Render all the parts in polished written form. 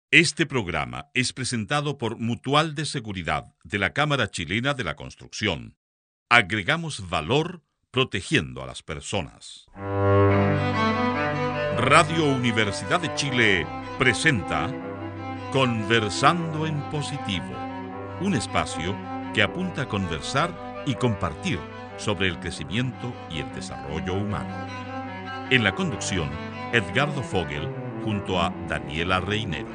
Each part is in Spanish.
Este programa es presentado por Mutual de Seguridad de la Cámara Chilena de la Construcción. Agregamos valor protegiendo a las personas. Radio Universidad de Chile presenta Conversando en Positivo, un espacio que apunta a conversar y compartir sobre el crecimiento y el desarrollo humano. En la conducción, Edgardo Fogel junto a Daniela Reinero.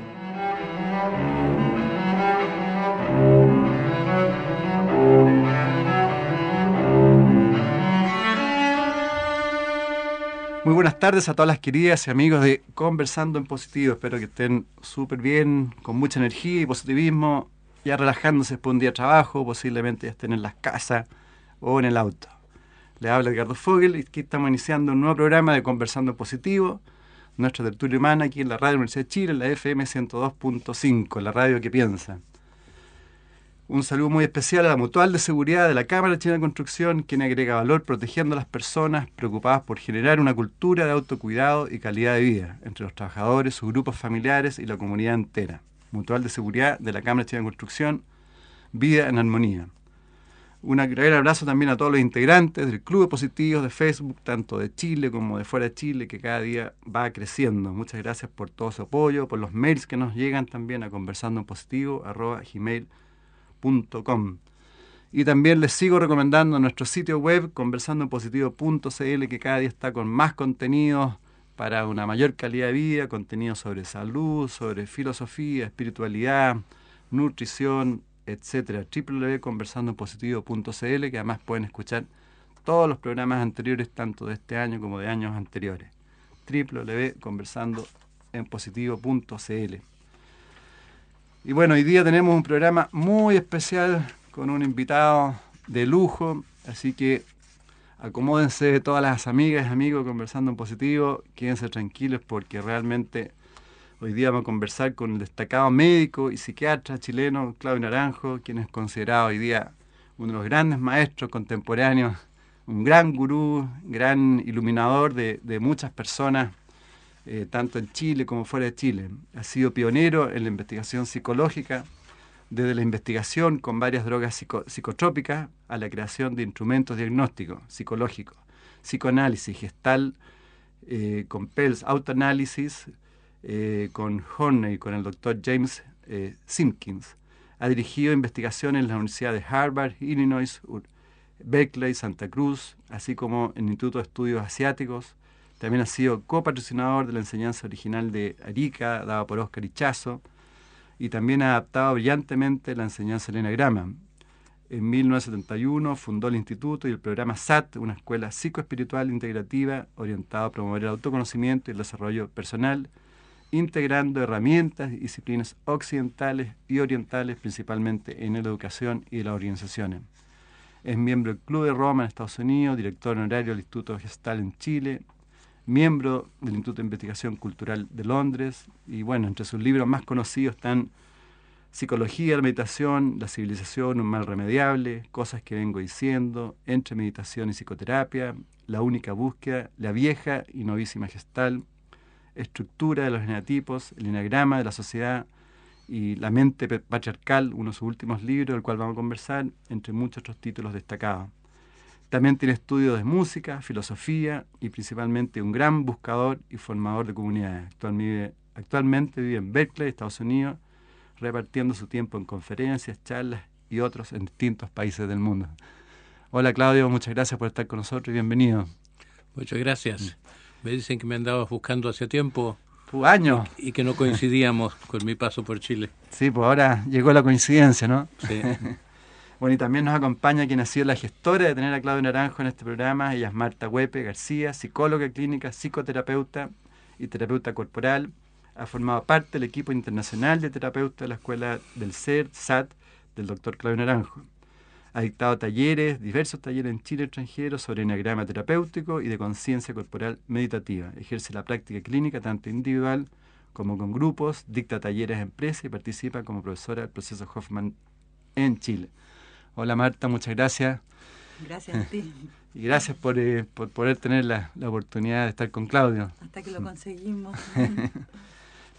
Muy buenas tardes a todas las queridas y amigos de Conversando en Positivo. Espero que estén súper bien, con mucha energía y positivismo, ya relajándose después de un día de trabajo, posiblemente ya estén en las casas o en el auto. Les habla Edgardo Fogel y aquí estamos iniciando un nuevo programa de Conversando en Positivo, nuestra tertulia humana aquí en la Radio Universidad de Chile, en la FM 102.5, la radio que piensa. Un saludo muy especial a la Mutual de Seguridad de la Cámara Chilena de Construcción, quien agrega valor protegiendo a las personas preocupadas por generar una cultura de autocuidado y calidad de vida entre los trabajadores, sus grupos familiares y la comunidad entera. Mutual de Seguridad de la Cámara Chilena de Construcción, vida en armonía. Un gran abrazo también a todos los integrantes del Club de Positivos de Facebook, tanto de Chile como de fuera de Chile, que cada día va creciendo. Muchas gracias por todo su apoyo, por los mails que nos llegan también a conversandoenpositivo@gmail.com. Y también les sigo recomendando nuestro sitio web conversandoenpositivo.cl, que cada día está con más contenidos para una mayor calidad de vida, contenidos sobre salud, sobre filosofía, espiritualidad, nutrición, etcétera. www.conversandoenpositivo.cl, que además pueden escuchar todos los programas anteriores, tanto de este año como de años anteriores. www.conversandoenpositivo.cl. Y bueno, hoy día tenemos un programa muy especial con un invitado de lujo, así que acomódense todas las amigas y amigos Conversando en Positivo, quédense tranquilos porque realmente hoy día vamos a conversar con el destacado médico y psiquiatra chileno Claudio Naranjo, quien es considerado hoy día uno de los grandes maestros contemporáneos, un gran gurú, gran iluminador de muchas personas, tanto en Chile como fuera de Chile. Ha sido pionero en la investigación psicológica, desde la investigación con varias drogas psicotrópicas a la creación de instrumentos diagnósticos psicológicos, psicoanálisis, gestal, con Pels, autoanálisis, con Horney, con el doctor James Simpkins. Ha dirigido investigaciones en la Universidad de Harvard, Illinois, Berkeley, Santa Cruz, así como en el Instituto de Estudios Asiáticos. También ha sido copatrocinador de la enseñanza original de Arica, dada por Óscar Ichazo, y también ha adaptado brillantemente la enseñanza del enagrama. En 1971 fundó el Instituto y el programa SAT, una escuela psicoespiritual integrativa orientada a promover el autoconocimiento y el desarrollo personal, integrando herramientas y disciplinas occidentales y orientales, principalmente en la educación y las organizaciones. Es miembro del Club de Roma en Estados Unidos, director honorario del Instituto Gestal en Chile, miembro del Instituto de Investigación Cultural de Londres, y bueno, entre sus libros más conocidos están Psicología, la meditación, la civilización, un mal remediable, Cosas que vengo diciendo, Entre meditación y psicoterapia, La única búsqueda, La vieja y novísima gestal, Estructura de los genotipos, El enagrama de la sociedad y La mente patriarcal, uno de sus últimos libros, del cual vamos a conversar, entre muchos otros títulos destacados. También tiene estudios de música, filosofía y principalmente un gran buscador y formador de comunidades. Actualmente vive en Berkeley, Estados Unidos, repartiendo su tiempo en conferencias, charlas y otros en distintos países del mundo. Hola Claudio, muchas gracias por estar con nosotros y bienvenido. Muchas gracias. Me dicen que me andabas buscando hace tiempo. Años. Y que no coincidíamos con mi paso por Chile. Sí, pues ahora llegó la coincidencia, ¿no? Sí. Bueno, y también nos acompaña quien ha sido la gestora de tener a Claudio Naranjo en este programa. Ella es Marta Huepe García, psicóloga clínica, psicoterapeuta y terapeuta corporal. Ha formado parte del equipo internacional de terapeutas de la Escuela del Ser, SAT, del doctor Claudio Naranjo. Ha dictado diversos talleres en Chile y extranjero sobre enagrama terapéutico y de conciencia corporal meditativa. Ejerce la práctica clínica tanto individual como con grupos, dicta talleres a empresas y participa como profesora del proceso Hoffman en Chile. Hola Marta, muchas gracias. Gracias a ti. Y gracias por poder tener la oportunidad de estar con Claudio. Hasta que lo conseguimos.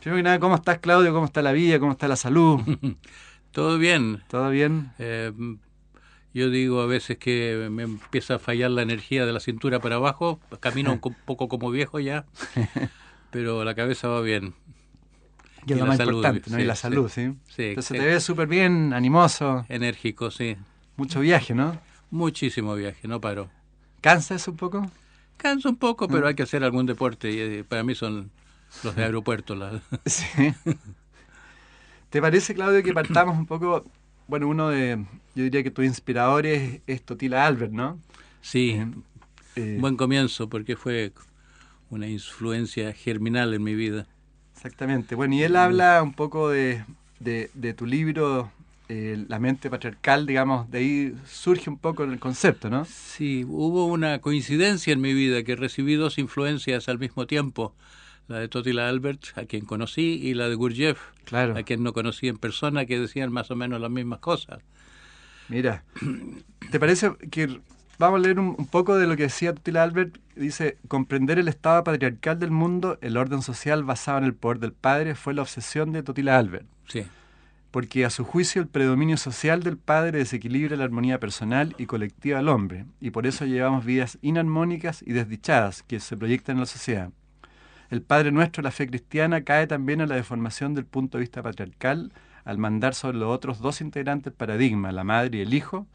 Primero que nada, ¿cómo estás, Claudio? ¿Cómo está la vida? ¿Cómo está la salud? Todo bien. ¿Todo bien? Yo digo a veces que me empieza a fallar la energía de la cintura para abajo, camino un poco como viejo ya, pero la cabeza va bien. Que es lo más importante, ¿no? Sí, y la salud, ¿sí? Sí, Entonces te ves súper bien, animoso. Enérgico, sí. Mucho viaje, ¿no? Muchísimo viaje, no paro. ¿Cansa eso un poco? Canso un poco, pero hay que hacer algún deporte y para mí son los de aeropuerto. Sí. ¿Te parece, Claudio, que partamos un poco? Bueno, yo diría que tus inspiradores es Totila Albert, ¿no? Sí, buen comienzo porque fue una influencia germinal en mi vida. Exactamente. Bueno, y él habla un poco de tu libro, La mente patriarcal, digamos, de ahí surge un poco el concepto, ¿no? Sí, hubo una coincidencia en mi vida que recibí dos influencias al mismo tiempo, la de Totila Albert, a quien conocí, y la de Gurdjieff, Claro. a quien no conocí en persona, que decían más o menos las mismas cosas. Mira, ¿te parece que vamos a leer un poco de lo que decía Totila Albert? Dice, comprender el estado patriarcal del mundo, el orden social basado en el poder del padre, fue la obsesión de Totila Albert. Sí. Porque a su juicio el predominio social del padre desequilibra la armonía personal y colectiva del hombre, y por eso llevamos vidas inarmónicas y desdichadas que se proyectan en la sociedad. El Padre Nuestro, la fe cristiana, cae también en la deformación del punto de vista patriarcal al mandar sobre los otros dos integrantes del paradigma, la madre y el hijo.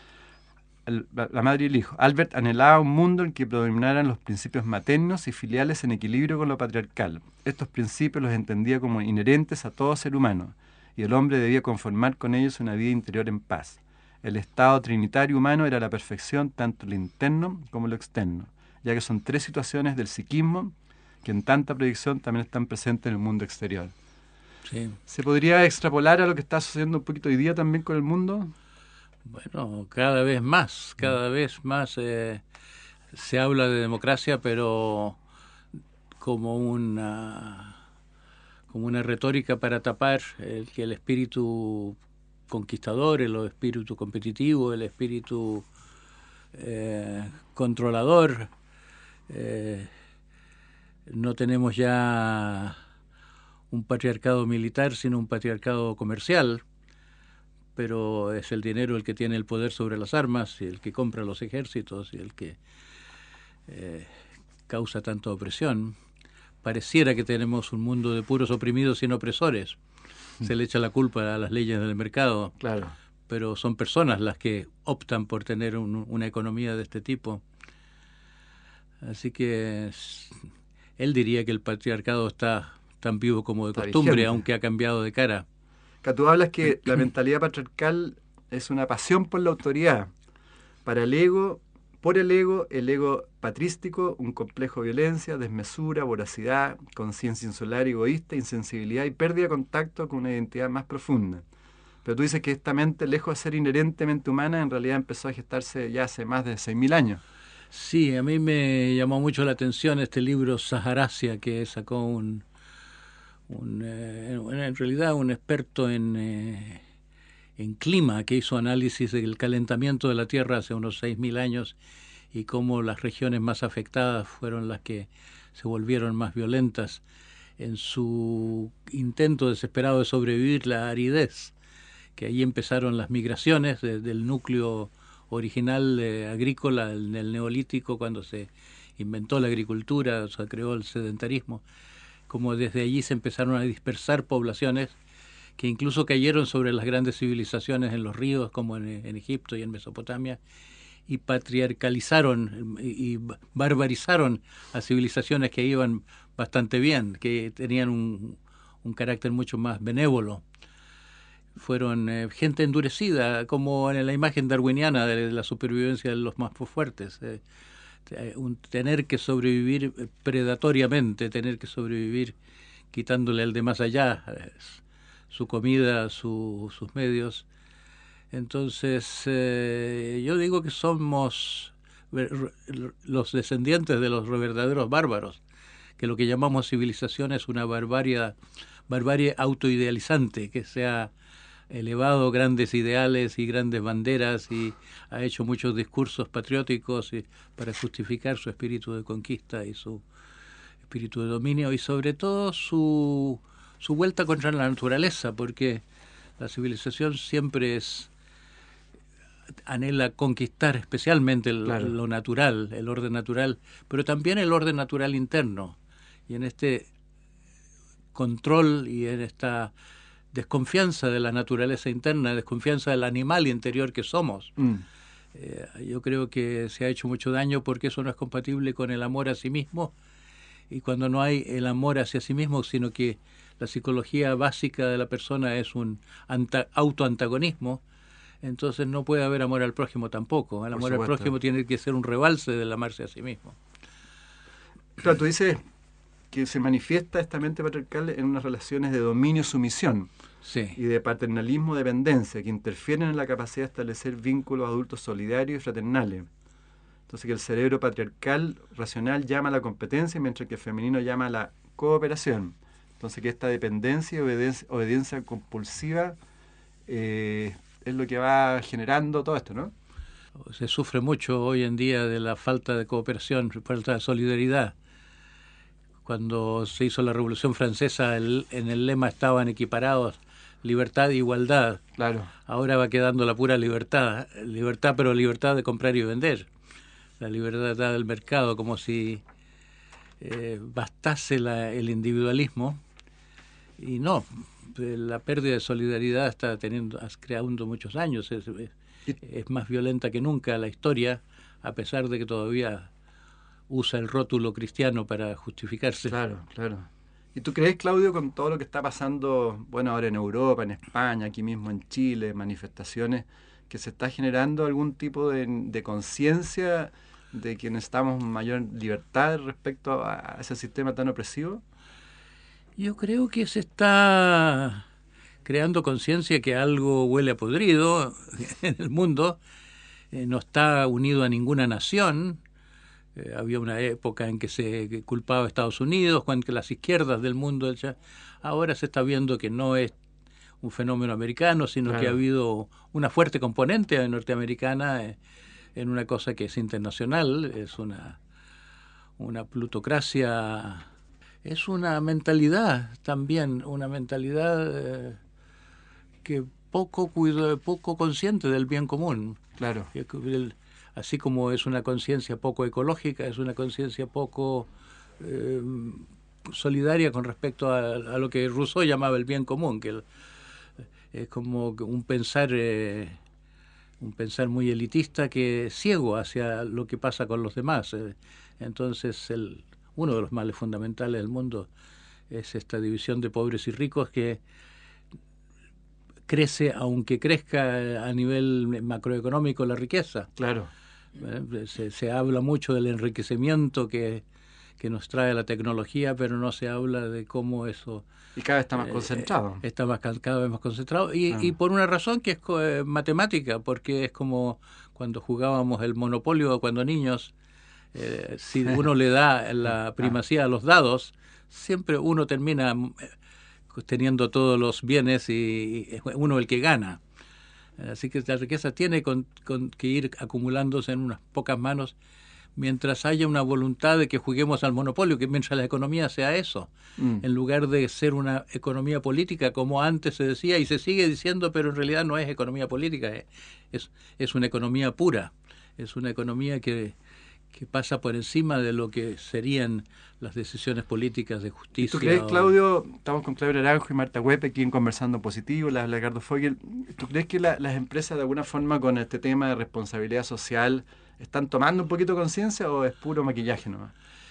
Albert anhelaba un mundo en que predominaran los principios maternos y filiales en equilibrio con lo patriarcal. Estos principios los entendía como inherentes a todo ser humano, y el hombre debía conformar con ellos una vida interior en paz. El estado trinitario humano era la perfección tanto lo interno como lo externo, ya que son tres situaciones del psiquismo que en tanta proyección también están presentes en el mundo exterior. Sí. ¿Se podría extrapolar a lo que está sucediendo un poquito hoy día también con el mundo? Bueno, cada vez más se habla de democracia, pero como una retórica para tapar el espíritu conquistador, el espíritu competitivo, el espíritu controlador. No tenemos ya un patriarcado militar, sino un patriarcado comercial, pero es el dinero el que tiene el poder sobre las armas y el que compra los ejércitos y el que causa tanta opresión. Pareciera que tenemos un mundo de puros oprimidos sin opresores. Se le echa la culpa a las leyes del mercado, claro, pero son personas las que optan por tener una economía de este tipo. Así que él diría que el patriarcado está tan vivo como de está costumbre, vigente, aunque ha cambiado de cara. Que tú hablas que la mentalidad patriarcal es una pasión por la autoridad. Para el ego, por el ego patrístico, un complejo de violencia, desmesura, voracidad, conciencia insular, egoísta, insensibilidad y pérdida de contacto con una identidad más profunda. Pero tú dices que esta mente, lejos de ser inherentemente humana, en realidad empezó a gestarse ya hace más de 6.000 años. Sí, a mí me llamó mucho la atención este libro Saharasia que sacó en realidad un experto en clima, que hizo análisis del calentamiento de la Tierra hace unos 6.000 años y cómo las regiones más afectadas fueron las que se volvieron más violentas en su intento desesperado de sobrevivir la aridez, que ahí empezaron las migraciones del núcleo original agrícola en el Neolítico, cuando se inventó la agricultura, se creó el sedentarismo, como desde allí se empezaron a dispersar poblaciones que incluso cayeron sobre las grandes civilizaciones en los ríos, como en Egipto y en Mesopotamia, y patriarcalizaron y barbarizaron a civilizaciones que iban bastante bien, que tenían un carácter mucho más benévolo. Fueron gente endurecida, como en la imagen darwiniana de la supervivencia de los más fuertes. Tener que sobrevivir predatoriamente, tener que sobrevivir quitándole al de más allá su comida, sus medios. Entonces, yo digo que somos los descendientes de los verdaderos bárbaros, que lo que llamamos civilización es una barbarie autoidealizante, que se ha elevado grandes ideales y grandes banderas y ha hecho muchos discursos patrióticos para justificar su espíritu de conquista y su espíritu de dominio y sobre todo su su vuelta contra la naturaleza, porque la civilización siempre anhela conquistar especialmente lo natural, el orden natural, pero también el orden natural interno. Y en este control y en esta desconfianza de la naturaleza interna, desconfianza del animal interior que somos, yo creo que se ha hecho mucho daño, porque eso no es compatible con el amor a sí mismo. Y cuando no hay el amor hacia sí mismo, sino que la psicología básica de la persona es un autoantagonismo, entonces no puede haber amor al prójimo tampoco. El amor al prójimo tiene que ser un rebalse del amarse a sí mismo. Claro, tú dices que se manifiesta esta mente patriarcal en unas relaciones de dominio-sumisión, sí, y de paternalismo-dependencia, que interfieren en la capacidad de establecer vínculos adultos solidarios y fraternales. Entonces, que el cerebro patriarcal racional llama a la competencia, mientras que el femenino llama a la cooperación. Entonces, que esta dependencia y obediencia compulsiva es lo que va generando todo esto, ¿no? Se sufre mucho hoy en día de la falta de cooperación, falta de solidaridad. Cuando se hizo la Revolución Francesa, en el lema estaban equiparados libertad e igualdad. Claro. Ahora va quedando la pura libertad, pero libertad de comprar y vender. La libertad del mercado, como si bastase el individualismo. Y no, la pérdida de solidaridad está creando muchos años. Es más violenta que nunca la historia, a pesar de que todavía usa el rótulo cristiano para justificarse. Claro, claro. ¿Y tú crees, Claudio, con todo lo que está pasando, bueno, ahora en Europa, en España, aquí mismo en Chile, manifestaciones, que se está generando algún tipo de conciencia de que necesitamos mayor libertad respecto a ese sistema tan opresivo? Yo creo que se está creando conciencia que algo huele a podrido en el mundo, no está unido a ninguna nación. Había una época en que se culpaba a Estados Unidos, cuando las izquierdas del mundo, ahora se está viendo que no es un fenómeno americano, sino que ha habido una fuerte componente norteamericana en una cosa que es internacional, es una plutocracia, es una mentalidad también, una mentalidad que poco consciente del bien común. Claro. Así como es una conciencia poco ecológica, es una conciencia poco solidaria con respecto a lo que Rousseau llamaba el bien común, que es como un pensar muy elitista, que es ciego hacia lo que pasa con los demás. Entonces, uno de los males fundamentales del mundo es esta división de pobres y ricos que crece, aunque crezca a nivel macroeconómico la riqueza. Claro. Se habla mucho del enriquecimiento que nos trae la tecnología, pero no se habla de cómo eso... Y cada vez está más concentrado. Está cada vez más concentrado. Y por una razón que es matemática, porque es como cuando jugábamos el Monopolio cuando niños. Si uno le da la primacía a los dados, siempre uno termina teniendo todos los bienes y es uno el que gana. Así que la riqueza tiene que ir acumulándose en unas pocas manos, mientras haya una voluntad de que juguemos al monopolio, que mientras la economía sea eso, en lugar de ser una economía política, como antes se decía y se sigue diciendo, pero en realidad no es economía política, es una economía pura, es una economía que pasa por encima de lo que serían las decisiones políticas de justicia. ¿Y tú crees, Claudio, estamos con Claudio Naranjo y Marta Huepe aquí en Conversando Positivo, la habla Ricardo Fogel, ¿tú crees que las empresas de alguna forma con este tema de responsabilidad social están tomando un poquito conciencia o es puro maquillaje nomás?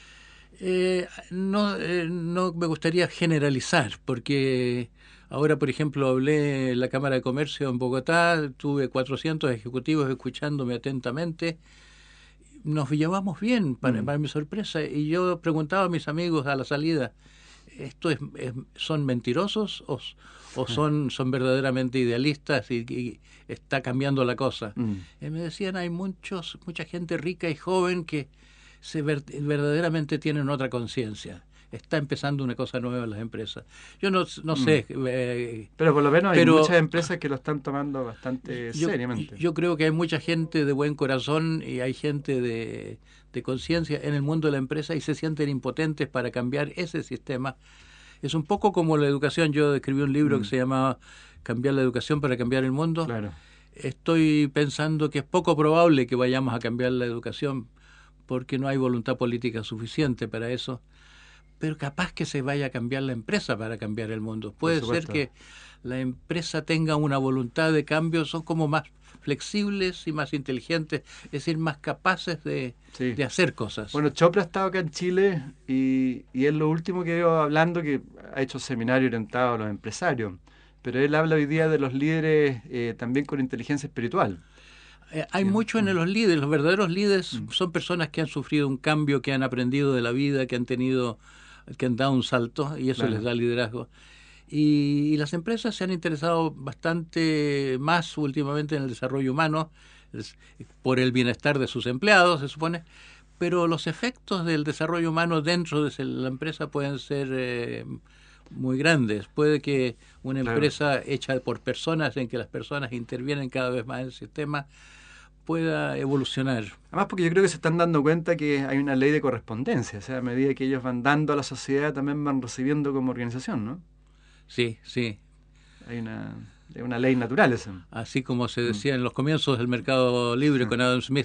No me gustaría generalizar, porque ahora, por ejemplo, hablé en la Cámara de Comercio en Bogotá, tuve 400 ejecutivos escuchándome atentamente. Nos llevamos bien, para mi sorpresa, y yo preguntaba a mis amigos a la salida, ¿son mentirosos o son verdaderamente idealistas y está cambiando la cosa? Y me decían, hay mucha gente rica y joven que verdaderamente tienen otra conciencia. Está empezando una cosa nueva en las empresas. Yo no sé. Pero por lo menos hay muchas empresas que lo están tomando bastante seriamente. Yo creo que hay mucha gente de buen corazón y hay gente de conciencia en el mundo de la empresa y se sienten impotentes para cambiar ese sistema. Es un poco como la educación. Yo escribí un libro que se llamaba Cambiar la educación para cambiar el mundo. Claro. Estoy pensando que es poco probable que vayamos a cambiar la educación porque no hay voluntad política suficiente para eso, pero capaz que se vaya a cambiar la empresa para cambiar el mundo. Puede ser que la empresa tenga una voluntad de cambio, son como más flexibles y más inteligentes, es decir, más capaces de hacer cosas. Bueno, Chopra ha estado acá en Chile y es lo último que veo hablando, que ha hecho seminario orientado a los empresarios, pero él habla hoy día de los líderes también con inteligencia espiritual. Hay mucho en los líderes. Los verdaderos líderes son personas que han sufrido un cambio, que han aprendido de la vida, que han dado un salto, y eso les da liderazgo. Y las empresas se han interesado bastante más últimamente en el desarrollo humano, por el bienestar de sus empleados, se supone, pero los efectos del desarrollo humano dentro de la empresa pueden ser muy grandes. Puede que una empresa hecha por personas, en que las personas intervienen cada vez más en el sistema, pueda evolucionar. Además, porque yo creo que se están dando cuenta que hay una ley de correspondencia, o sea, a medida que ellos van dando a la sociedad, también van recibiendo como organización, ¿no? Sí, sí. Hay una ley natural esa. Así como se decía en los comienzos del mercado libre con Adam Smith,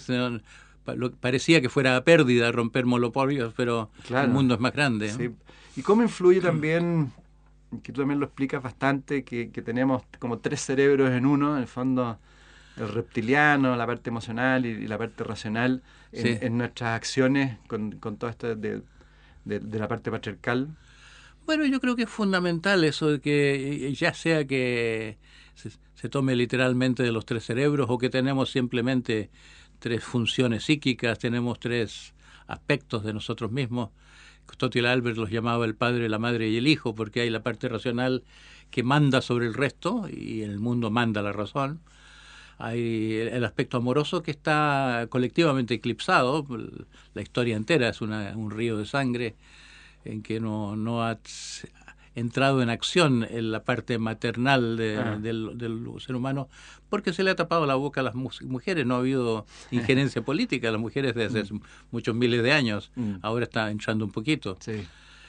parecía que fuera a pérdida romper monopolios, pero el mundo es más grande. Sí. ¿Y cómo influye también, que tú también lo explicas bastante, que tenemos como 3 cerebros en uno, en el fondo el reptiliano, la parte emocional y la parte racional en nuestras acciones con todo esto de la parte patriarcal? Bueno, yo creo que es fundamental eso de que ya sea que se tome literalmente de los 3 cerebros o que tenemos simplemente 3 funciones psíquicas, tenemos 3 aspectos de nosotros mismos. Totiel Albert los llamaba el padre, la madre y el hijo, porque hay la parte racional que manda sobre el resto y el mundo manda la razón. Hay el aspecto amoroso que está colectivamente eclipsado. La historia entera es un río de sangre en que no ha entrado en acción en la parte maternal del ser humano, porque se le ha tapado la boca a las mujeres. No ha habido injerencia política a las mujeres desde hace muchos miles de años. Ahora está entrando un poquito. Sí.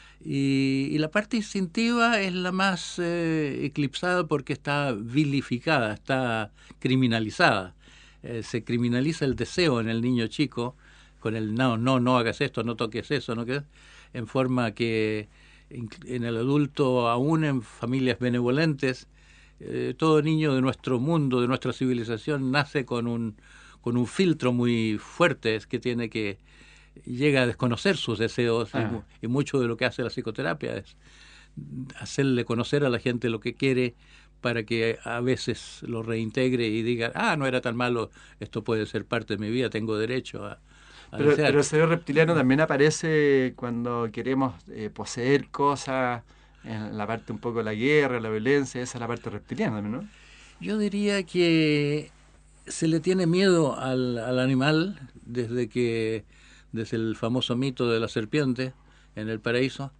Y la parte instintiva es la más eclipsada porque está vilificada, está criminalizada. Se criminaliza el deseo en el niño chico con el no hagas esto, no toques eso, en forma que en el adulto, aún en familias benevolentes, todo niño de nuestro mundo, de nuestra civilización, nace con un filtro muy fuerte, es que llega a desconocer sus deseos, y mucho de lo que hace la psicoterapia es hacerle conocer a la gente lo que quiere para que a veces lo reintegre y diga, no era tan malo, esto puede ser parte de mi vida, tengo derecho a pero el cerebro reptiliano también aparece cuando queremos poseer cosas, en la parte un poco de la guerra, la violencia, esa es la parte reptiliana, ¿no? Yo diría que se le tiene miedo al animal desde el famoso mito de la serpiente en el paraíso.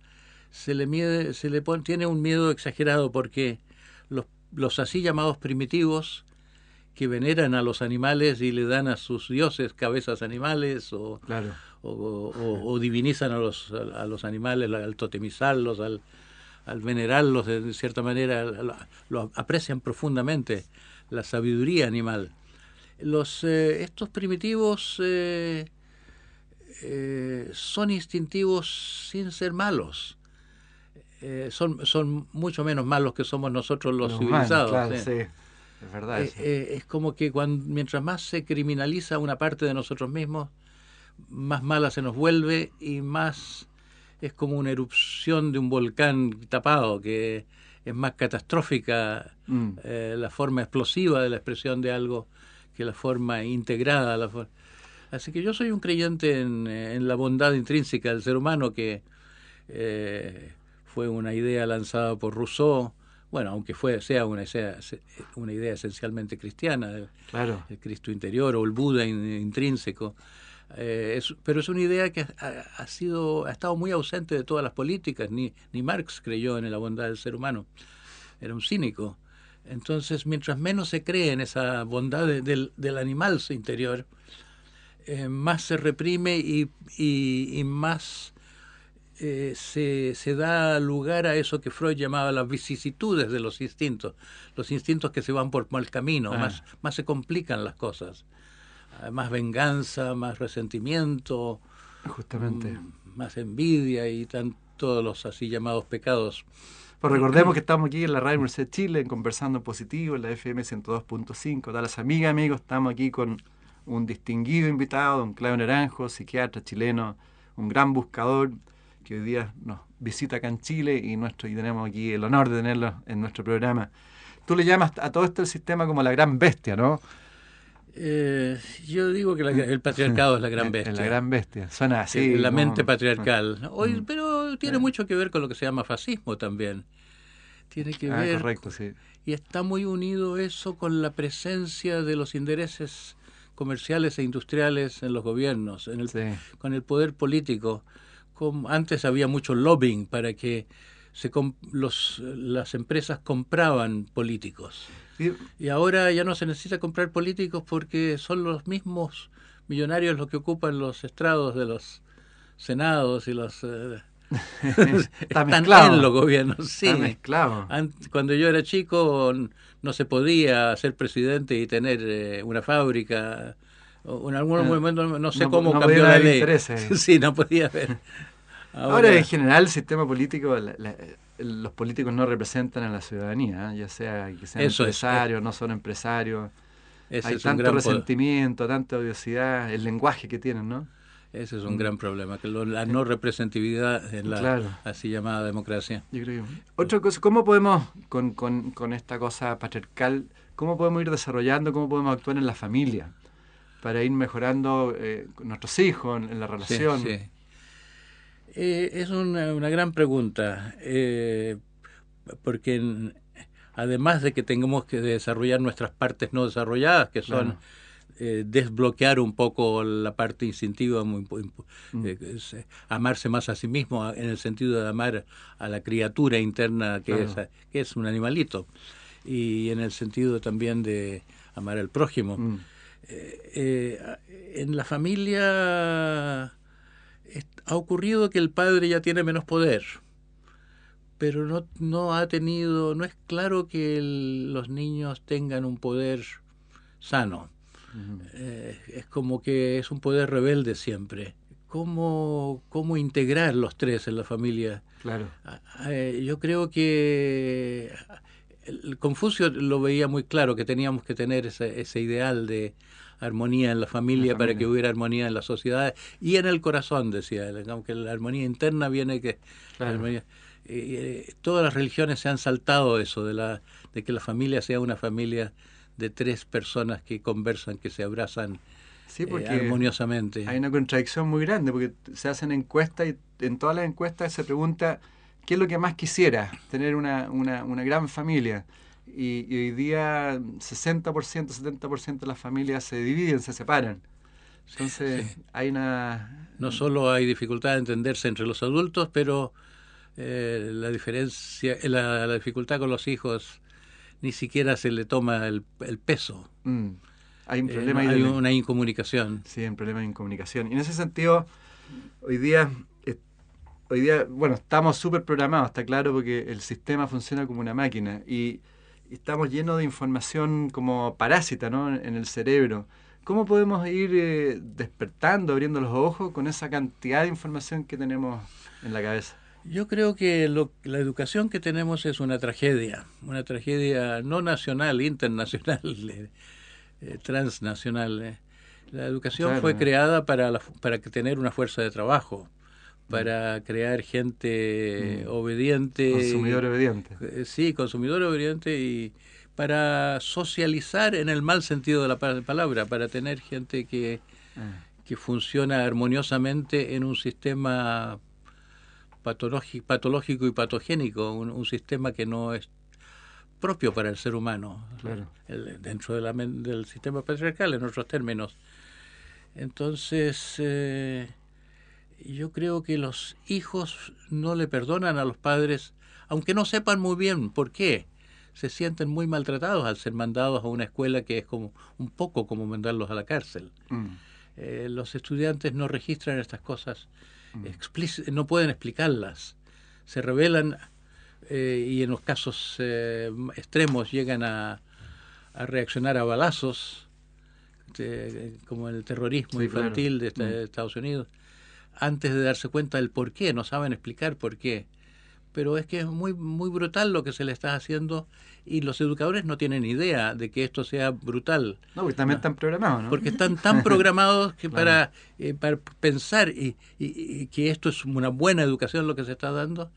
Tiene un miedo exagerado porque los así llamados primitivos, que veneran a los animales y le dan a sus dioses cabezas animales o divinizan a los animales al totemizarlos, al venerarlos de cierta manera, lo aprecian profundamente, la sabiduría animal. Estos primitivos son instintivos sin ser malos. Son mucho menos malos que somos nosotros los civilizados. Claro, sí. Es verdad eso. Es como que mientras más se criminaliza una parte de nosotros mismos, más mala se nos vuelve y más es como una erupción de un volcán tapado, que es más catastrófica la forma explosiva de la expresión de algo que la forma integrada. Así que yo soy un creyente en la bondad intrínseca del ser humano, que fue una idea lanzada por Rousseau. Bueno, aunque sea una idea esencialmente cristiana, el Cristo interior o el Buda intrínseco, pero es una idea que ha estado muy ausente de todas las políticas. Ni Marx creyó en la bondad del ser humano, era un cínico. Entonces, mientras menos se cree en esa bondad del animal interior, más se reprime y más se da lugar a eso que Freud llamaba las vicisitudes de los instintos que se van por mal camino, más se complican las cosas, más venganza, más resentimiento, justamente, más envidia y todos los así llamados pecados. Pues recordemos que estamos aquí en la Radio Universidad de Chile, Conversando en Positivo, en la FM 102.5. Todas las amigas, amigos, estamos aquí con un distinguido invitado, don Claudio Naranjo, psiquiatra chileno, un gran buscador, que hoy día nos visita acá en Chile y tenemos aquí el honor de tenerlo en nuestro programa. Tú le llamas a todo este sistema como la gran bestia, ¿no? Yo digo que el patriarcado es la gran bestia. La gran bestia, suena así. La mente patriarcal. Hoy, pero tiene mucho que ver con lo que se llama fascismo también. Tiene que ver. Correcto, sí. Y está muy unido eso con la presencia de los intereses comerciales e industriales en los gobiernos, con el poder político. Antes había mucho lobbying para que las empresas compraban políticos. Sí. Y ahora ya no se necesita comprar políticos porque son los mismos millonarios los que ocupan los estrados de los senados y los... están en los gobiernos, sí. Está mezclado. Cuando yo era chico no se podía ser presidente y tener una fábrica. En algún momento no sé cómo cambió la ley. Sí, no podía haber. Ahora en general el sistema político, los políticos no representan a la ciudadanía, ya sea que sean empresarios, no son empresarios. Hay tanto resentimiento, tanta odiosidad, el lenguaje que tienen, ¿no? Ese es un gran problema, que la no representatividad en la así llamada democracia. Yo creo. Otra cosa, ¿cómo podemos, con esta cosa patriarcal, cómo podemos ir desarrollando, cómo podemos actuar en la familia para ir mejorando nuestros hijos, en la relación? Sí. Es una gran pregunta, porque además de que tengamos que desarrollar nuestras partes no desarrolladas, que son desbloquear un poco la parte instintiva, amarse más a sí mismo, en el sentido de amar a la criatura interna que es un animalito, y en el sentido también de amar al prójimo. En la familia ha ocurrido que el padre ya tiene menos poder, pero no es claro que los niños tengan un poder sano. Es como que es un poder rebelde siempre. ¿Cómo integrar los tres en la familia? Claro. Yo creo que Confucio lo veía muy claro, que teníamos que tener ese ideal de armonía en la familia para que hubiera armonía en la sociedad y en el corazón, decía él, aunque la armonía interna viene que... Claro. Todas las religiones se han saltado eso, de que la familia sea una familia de tres personas que conversan, que se abrazan armoniosamente. Hay una contradicción muy grande, porque se hacen encuestas y en todas las encuestas se pregunta ¿qué es lo que más quisiera? Tener una gran familia. Y hoy día 60%, 70% de las familias se dividen, se separan. Entonces hay una... No solo hay dificultad de entenderse entre los adultos, pero la dificultad con los hijos ni siquiera se le toma el peso. Hay un problema hay una incomunicación. Sí, un problema de incomunicación. Y en ese sentido, hoy día, bueno, estamos súper programados, está claro, porque el sistema funciona como una máquina y estamos llenos de información como parásita, ¿no?, en el cerebro. ¿Cómo podemos ir despertando, abriendo los ojos con esa cantidad de información que tenemos en la cabeza? Yo creo que la educación que tenemos es una tragedia no nacional, internacional, transnacional. La educación fue creada para tener una fuerza de trabajo, para crear gente obediente. Consumidor obediente. Sí, consumidor obediente, y para socializar en el mal sentido de la palabra, para tener gente que funciona armoniosamente en un sistema patológico y patogénico, un sistema que no es propio para el ser humano, claro, dentro del sistema patriarcal, en otros términos. Entonces, yo creo que los hijos no le perdonan a los padres, aunque no sepan muy bien por qué. Se sienten muy maltratados al ser mandados a una escuela que es como un poco como mandarlos a la cárcel. Los estudiantes no registran estas cosas no pueden explicarlas, se revelan y en los casos extremos llegan a reaccionar a balazos, como el terrorismo infantil de Estados Unidos, antes de darse cuenta del por qué, no saben explicar por qué. Pero es que es muy muy brutal lo que se le está haciendo y los educadores no tienen idea de que esto sea brutal. No, porque también están programados, ¿no? Porque están tan programados que para pensar y que esto es una buena educación lo que se está dando,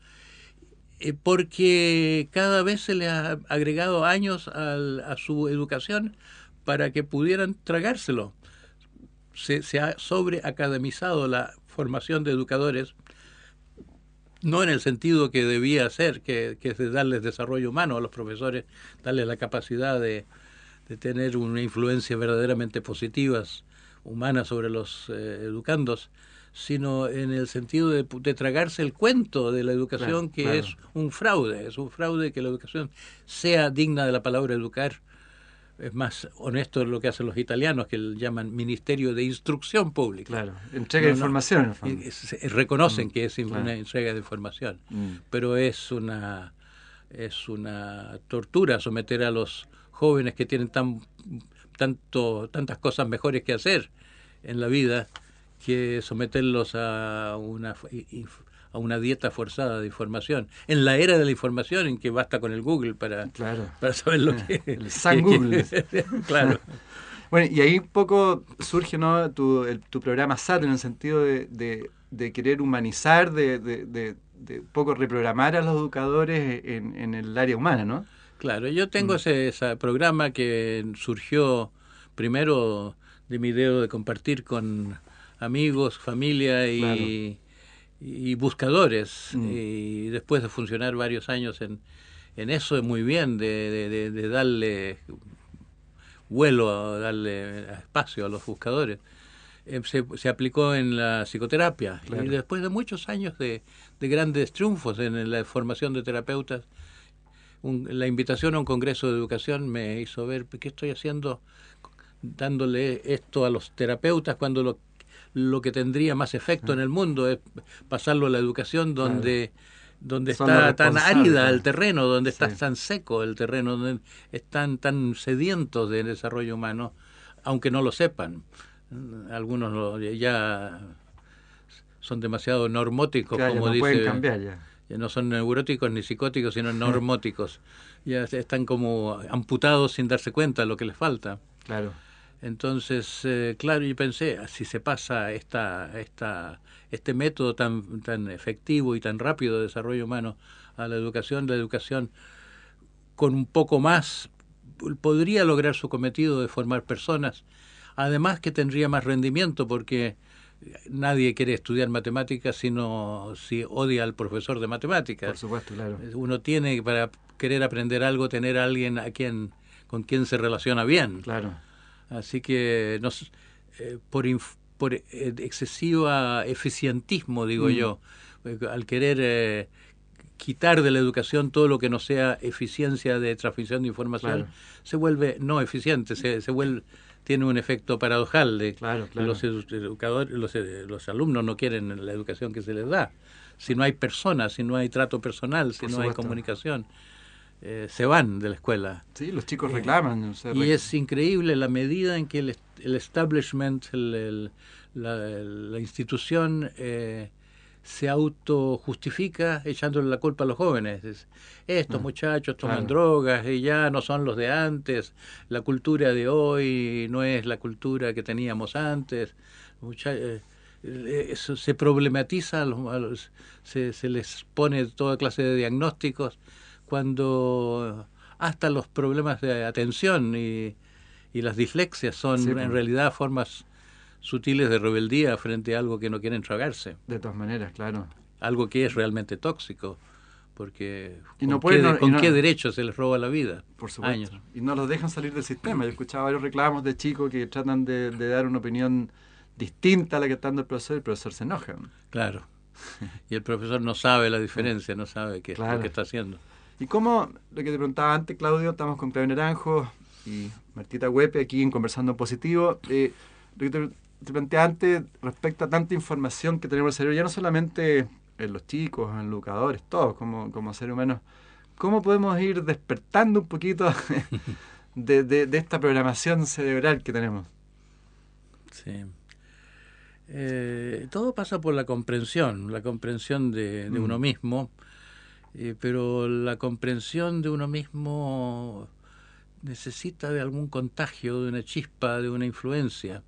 porque cada vez se le ha agregado años a su educación para que pudieran tragárselo. Se ha sobreacademizado la formación de educadores, no en el sentido que debía ser, que es de darles desarrollo humano a los profesores, darles la capacidad de tener una influencia verdaderamente positiva, humana sobre los educandos, sino en el sentido de tragarse el cuento de la educación, es un fraude que la educación sea digna de la palabra educar. Es más honesto lo que hacen los italianos, que le llaman Ministerio de Instrucción Pública. Claro, entrega de información. En el fondo. Reconocen que es una entrega de información, pero es una tortura someter a los jóvenes que tienen tantas cosas mejores que hacer en la vida, que someterlos a una dieta forzada de información. En la era de la información, en que basta con el Google para saber lo que... El San Google. Claro. Bueno, y ahí un poco surge, ¿no?, tu programa SAT, en el sentido de querer humanizar, de poco reprogramar a los educadores en el área humana, ¿no? Claro, yo tengo ese programa que surgió primero de mi idea de compartir con amigos, familia y buscadores, y después de funcionar varios años en eso, muy bien, de darle vuelo, darle espacio a los buscadores, se aplicó en la psicoterapia. Y después de muchos años de grandes triunfos en la formación de terapeutas, la invitación a un congreso de educación me hizo ver qué estoy haciendo dándole esto a los terapeutas cuando lo que tendría más efecto en el mundo es pasarlo a la educación donde está tan árida el terreno, donde está tan seco el terreno, donde están tan sedientos de desarrollo humano, aunque no lo sepan. Algunos ya son demasiado normóticos, como no dice. Pueden cambiar ya. No son neuróticos ni psicóticos, sino normóticos. Ya están como amputados sin darse cuenta de lo que les falta. Claro. Entonces, yo pensé, si se pasa este método tan efectivo y tan rápido de desarrollo humano a la educación con un poco más podría lograr su cometido de formar personas, además que tendría más rendimiento, porque nadie quiere estudiar matemáticas si odia al profesor de matemáticas. Por supuesto, claro. Uno tiene, para querer aprender algo, tener a alguien con quien se relaciona bien. Claro. Así que por excesiva eficientismo, digo yo, al querer quitar de la educación todo lo que no sea eficiencia de transmisión de información, se vuelve no eficiente, tiene un efecto paradojal de los educadores, los alumnos no quieren la educación que se les da. Si no hay personas, si no hay trato personal, si no hay comunicación, se van de la escuela. Sí, los chicos reclaman. Y es increíble la medida en que el establishment, la institución, se autojustifica echándole la culpa a los jóvenes. Estos muchachos toman drogas y ya no son los de antes, la cultura de hoy no es la cultura que teníamos antes. Se problematiza, se les pone toda clase de diagnósticos, cuando hasta los problemas de atención y las dislexias son en realidad formas sutiles de rebeldía frente a algo que no quieren tragarse. De todas maneras, claro. Algo que es realmente tóxico, porque ¿con qué derecho se les roba la vida? Por supuesto. Años. Y no los dejan salir del sistema. Yo he escuchado varios reclamos de chicos que tratan de dar una opinión distinta a la que está dando el profesor se enoja. Claro. Y el profesor no sabe la diferencia, no sabe qué es lo que está haciendo. Y como lo que te preguntaba antes, Claudio, estamos con Claudio Naranjo y Martita Huepe aquí en Conversando en Positivo. Lo que te te planteaba antes respecto a tanta información que tenemos en el cerebro, ya no solamente en los chicos, en los educadores, todos como seres humanos, ¿cómo podemos ir despertando un poquito de esta programación cerebral que tenemos? Sí. Todo pasa por la comprensión de uno mismo, pero la comprensión de uno mismo necesita de algún contagio, de una chispa, de una influencia.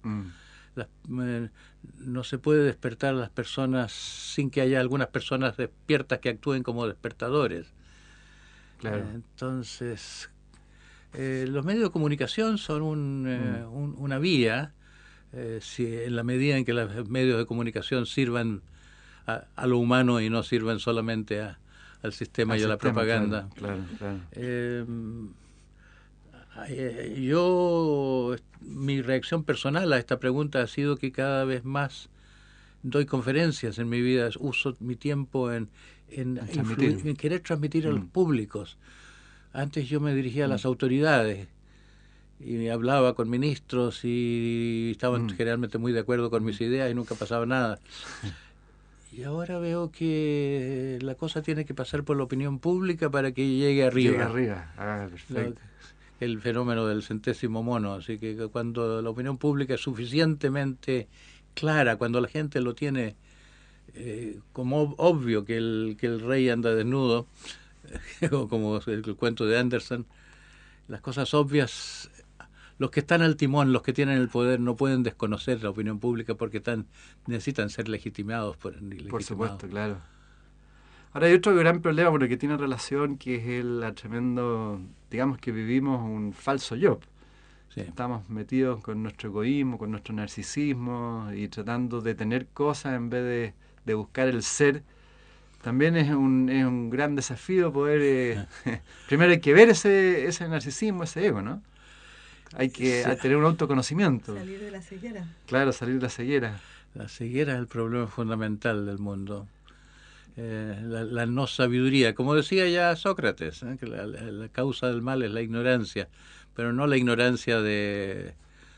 No se puede despertar a las personas sin que haya algunas personas despiertas que actúen como despertadores. Claro. Entonces, los medios de comunicación son una vía, si en la medida en que los medios de comunicación sirvan a lo humano y no sirvan solamente al sistema y a la propaganda. Claro. Mi reacción personal a esta pregunta ha sido que cada vez más doy conferencias en mi vida, uso mi tiempo en querer transmitir a los públicos. Antes yo me dirigía a las autoridades y hablaba con ministros y estaban generalmente muy de acuerdo con mis ideas y nunca pasaba nada. Y ahora veo que la cosa tiene que pasar por la opinión pública para que llegue arriba. Perfecto. El fenómeno del centésimo mono. Así que cuando la opinión pública es suficientemente clara, cuando la gente lo tiene como obvio que el rey anda desnudo, o como el cuento de Anderson, las cosas obvias, los que están al timón, los que tienen el poder, no pueden desconocer la opinión pública porque necesitan ser legitimados. Por supuesto, claro. Ahora hay otro gran problema por el que tiene relación, que es el tremendo, digamos que vivimos un falso yo. Sí. Estamos metidos con nuestro egoísmo, con nuestro narcisismo y tratando de tener cosas en vez de buscar el ser. También es un gran desafío poder... primero hay que ver ese narcisismo, ese ego, ¿no? Hay que tener un autoconocimiento. Salir de la ceguera. Claro, salir de la ceguera. La ceguera es el problema fundamental del mundo. La no sabiduría. Como decía ya Sócrates, que la causa del mal es la ignorancia, pero no la ignorancia de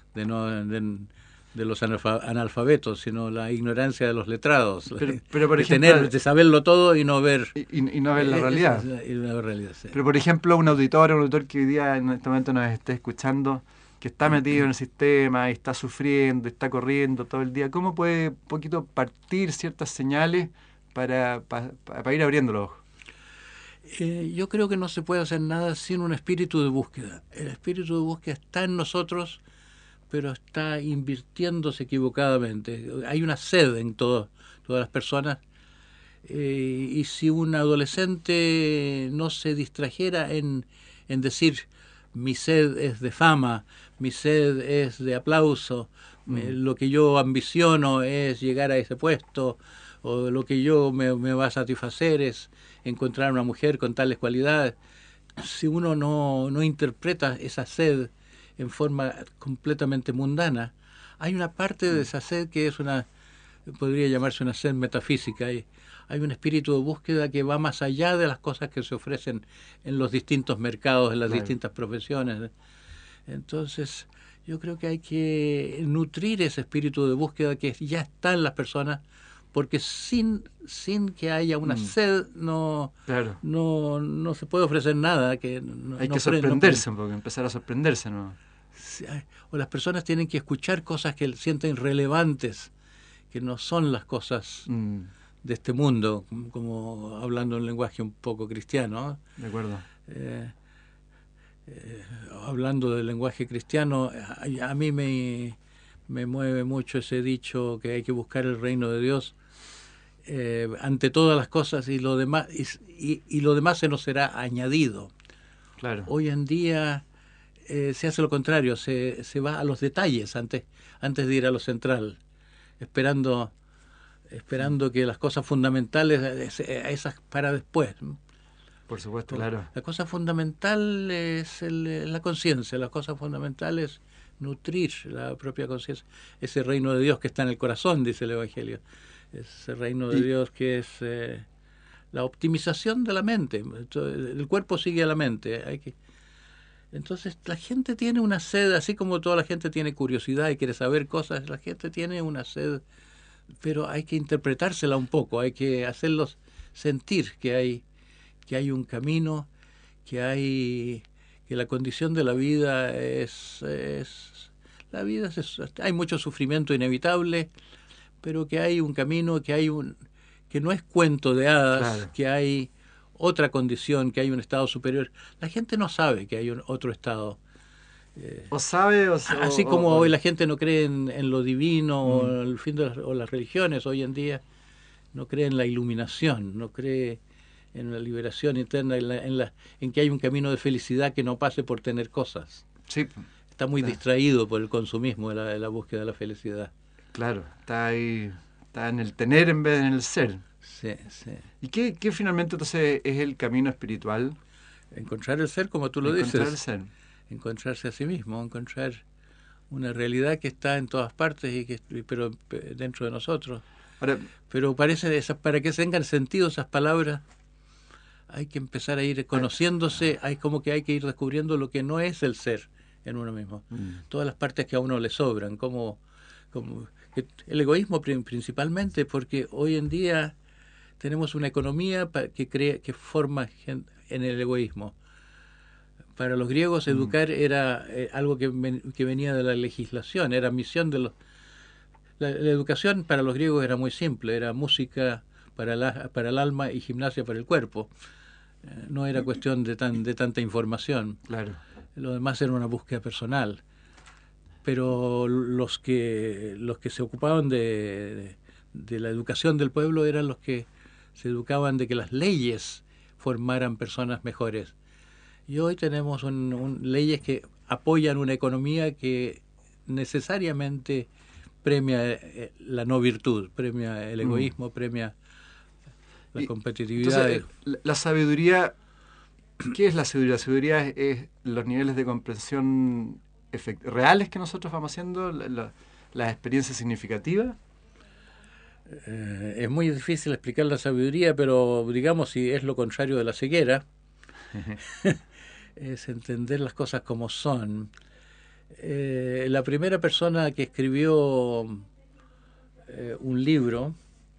los analfabetos, sino la ignorancia de los letrados. Pero por ejemplo, de saberlo todo y no ver... Y no ver la realidad. La realidad, sí. Pero por ejemplo, un auditor que hoy día en este momento nos esté escuchando, que está metido en el sistema y está sufriendo, está corriendo todo el día, ¿cómo puede un poquito partir ciertas señales para ir abriendo los ojos? Yo creo que no se puede hacer nada sin un espíritu de búsqueda. El espíritu de búsqueda está en nosotros, pero está invirtiéndose equivocadamente. Hay una sed en todas las personas, y si un adolescente no se distrajera en decir mi sed es de fama, mi sed es de aplauso, lo que yo ambiciono es llegar a ese puesto, o lo que yo me va a satisfacer es encontrar una mujer con tales cualidades. Si uno no interpreta esa sed en forma completamente mundana, hay una parte de esa sed que podría llamarse una sed metafísica. Hay un espíritu de búsqueda que va más allá de las cosas que se ofrecen en los distintos mercados, en las distintas profesiones. Entonces, yo creo que hay que nutrir ese espíritu de búsqueda que ya está en las personas, porque sin que haya una sed no se puede ofrecer nada. Hay que sorprenderse un poco, empezar a sorprenderse, ¿no? O las personas tienen que escuchar cosas que sienten relevantes, que no son las cosas de este mundo, como hablando en lenguaje un poco cristiano. De acuerdo. Hablando del lenguaje cristiano, a mí me mueve mucho ese dicho que hay que buscar el reino de Dios ante todas las cosas, y lo demás se nos será añadido. Claro. Hoy en día se hace lo contrario, se va a los detalles antes de ir a lo central, esperando que las cosas fundamentales, esas para después. Por supuesto, claro. La cosa fundamental es la conciencia, la cosa fundamental es nutrir la propia conciencia, ese reino de Dios que está en el corazón, dice el Evangelio, ese reino de Dios que es la optimización de la mente. El cuerpo sigue a la mente, Entonces la gente tiene una sed, así como toda la gente tiene curiosidad y quiere saber cosas, la gente tiene una sed, pero hay que interpretársela un poco, hay que hacerlos sentir que hay un camino, que la condición de la vida la vida hay mucho sufrimiento inevitable, pero que hay un camino, que no es cuento de hadas, Claro. que hay otra condición, que hay un estado superior. La gente no sabe que hay otro estado. O sabe Así como hoy la gente no cree en lo divino o el fin de o las religiones hoy en día, no cree en la iluminación, no cree en la liberación interna, en que hay un camino de felicidad que no pase por tener cosas. Sí, Está muy distraído por el consumismo de la búsqueda de la felicidad. claro, está ahí, está en el tener en vez de en el ser. Sí, sí. ¿Y qué finalmente entonces es el camino espiritual? Encontrar el ser, como tú lo Encontrar el dices, ser. encontrarse a sí mismo, encontrar una realidad que está en todas partes pero dentro de nosotros. Ahora, Pero para que tengan sentido esas palabras, hay que empezar a ir conociéndose, hay que ir descubriendo lo que no es el ser en uno mismo. Todas las partes que a uno le sobran, que el egoísmo principalmente, porque hoy en día tenemos una economía que forma en el egoísmo. Para los griegos educar era algo que venía de la legislación, era misión de los... La educación para los griegos era muy simple, era música para el alma y gimnasia para el cuerpo. No era cuestión de tanta información. claro. Lo demás era una búsqueda personal. Pero los que se ocupaban de la educación del pueblo eran los que se educaban de que las leyes formaran personas mejores. Y hoy tenemos leyes que apoyan una economía que necesariamente premia la no virtud, premia el egoísmo, premia la competitividad. Entonces, la sabiduría, ¿qué es la sabiduría? La sabiduría es los niveles de comprensión reales que nosotros vamos haciendo, las experiencias significativas. Es muy difícil explicar la sabiduría, pero digamos si es lo contrario de la ceguera, es entender las cosas como son. La primera persona que escribió un libro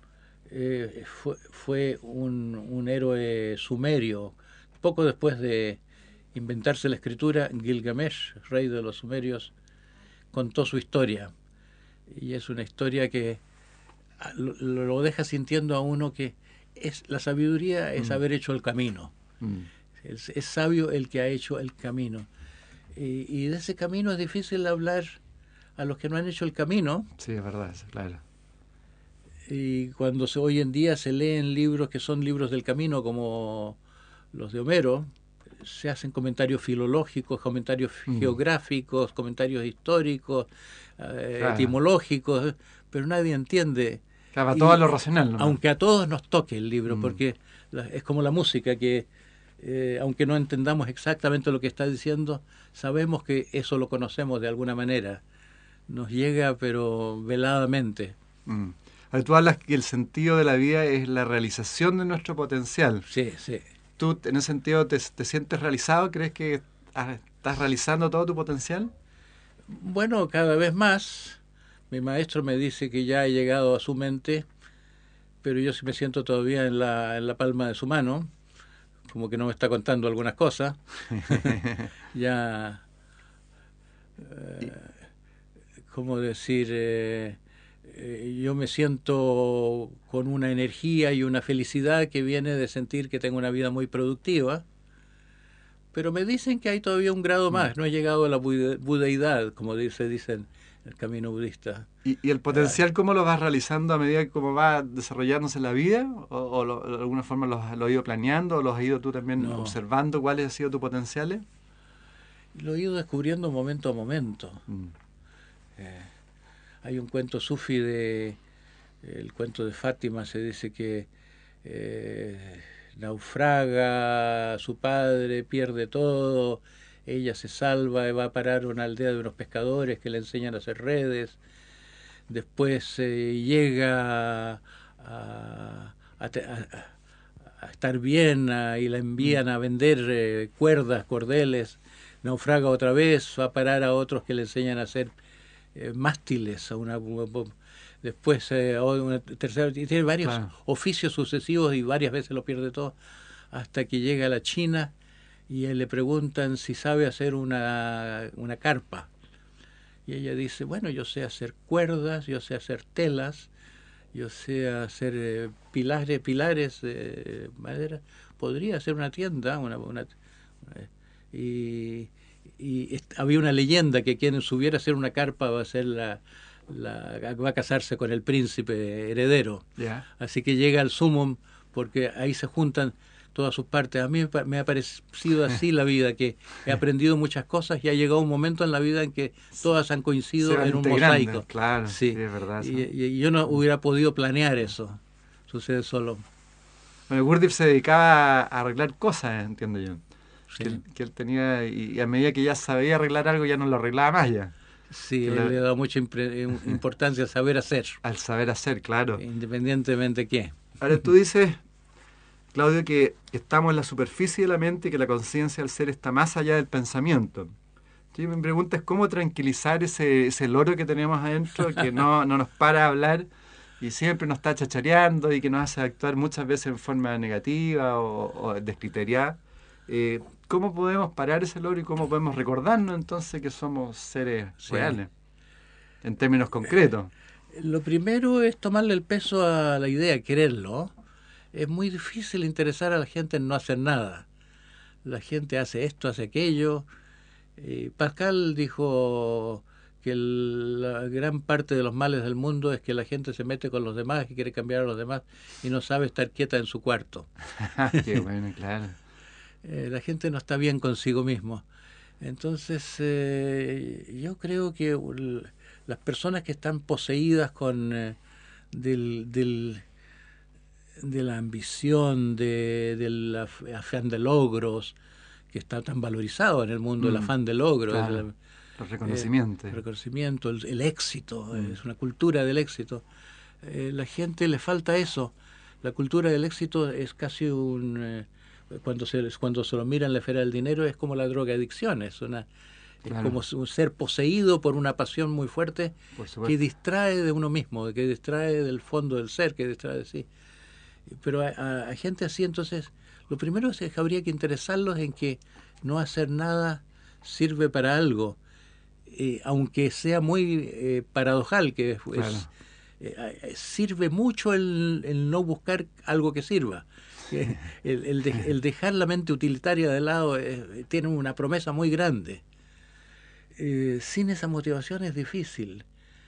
fue un héroe sumerio. Poco después de inventarse la escritura, Gilgamesh, rey de los sumerios, contó su historia. Y es una historia que lo deja sintiendo a uno que la sabiduría es haber hecho el camino. Es sabio el que ha hecho el camino. Y de ese camino es difícil hablar a los que no han hecho el camino. Sí, es verdad, claro. Y cuando hoy en día se leen libros que son libros del camino, como los de Homero, se hacen comentarios filológicos, comentarios geográficos, comentarios históricos, etimológicos, pero nadie entiende. Claro, a todo lo racional, ¿no? Aunque a todos nos toque el libro, porque es como la música, que aunque no entendamos exactamente lo que está diciendo, sabemos que eso lo conocemos de alguna manera. Nos llega, pero veladamente. Ahora, tú hablas que el sentido de la vida es la realización de nuestro potencial. Sí, sí. ¿Tú en ese sentido te sientes realizado? ¿Crees que estás realizando todo tu potencial? Bueno, cada vez más. Mi maestro me dice que ya he llegado a su mente, pero yo sí me siento todavía en la palma de su mano, como que no me está contando algunas cosas. Ya, ¿cómo decir? Yo me siento con una energía y una felicidad que viene de sentir que tengo una vida muy productiva, pero me dicen que hay todavía un grado más, no he llegado a la budeidad, como dicen en el camino budista. ¿Y el potencial cómo lo vas realizando a medida que cómo va desarrollándose la vida? ¿O de alguna forma lo has ido planeando o lo has ido tú también observando cuáles han sido tus potenciales? Lo he ido descubriendo momento a momento. Hay un cuento sufi el cuento de Fátima, se dice que naufraga su padre, pierde todo, ella se salva y va a parar a una aldea de unos pescadores que le enseñan a hacer redes, después llega a estar bien y la envían a vender cordeles, naufraga otra vez, va a parar a otros que le enseñan a hacer mástiles, después a una tercera, y tiene varios oficios sucesivos y varias veces lo pierde todo, hasta que llega a la China y le preguntan si sabe hacer una carpa. Y ella dice, bueno, yo sé hacer cuerdas, yo sé hacer telas, yo sé hacer pilares de madera, podría hacer una tienda, y había una leyenda que quien subiera a hacer una carpa va a ser va a casarse con el príncipe heredero. Así que llega al sumum, porque ahí se juntan todas sus partes. A mí me ha parecido así la vida, que he aprendido muchas cosas y ha llegado un momento en la vida en que todas han coincidido en un mosaico. Claro, sí, es verdad. Y yo no hubiera podido planear eso. Sucede solo. Bueno, Gurdjieff se dedicaba a arreglar cosas, entiendo yo. Sí. Que él tenía, y a medida que ya sabía arreglar algo, ya no lo arreglaba más ya. Sí, él le da mucha importancia al saber hacer. Al saber hacer, claro. Independientemente de qué. Ahora tú dices, Claudio, que estamos en la superficie de la mente y que la conciencia del ser está más allá del pensamiento. Entonces mi pregunta es cómo tranquilizar ese loro que tenemos adentro, que no nos para de hablar y siempre nos está chachareando y que nos hace actuar muchas veces en forma negativa o descriteriada. ¿Cómo podemos parar ese loro y cómo podemos recordarnos entonces que somos seres reales, en términos concretos? Lo primero es tomarle el peso a la idea, quererlo. Es muy difícil interesar a la gente en no hacer nada. La gente hace esto, hace aquello. Pascal dijo que la gran parte de los males del mundo es que la gente se mete con los demás, que quiere cambiar a los demás y no sabe estar quieta en su cuarto. Qué bueno, claro. La gente no está bien consigo mismo. Entonces, yo creo que las personas que están poseídas con de la ambición, del afán de logros, que está tan valorizado en el mundo, el afán de logros, claro. Los reconocimientos. El reconocimiento, el éxito, es una cultura del éxito. La gente le falta eso. La cultura del éxito es casi cuando se lo mira en la esfera del dinero, es como la drogadicción, es como un ser poseído por una pasión muy fuerte que distrae de uno mismo, que distrae del fondo del ser, que distrae de sí. Pero a gente así, entonces, lo primero es que habría que interesarlos en que no hacer nada sirve para algo, aunque sea muy paradojal, que sirve mucho el no buscar algo que sirva. El dejar la mente utilitaria de lado tiene una promesa muy grande. Sin esa motivación es difícil,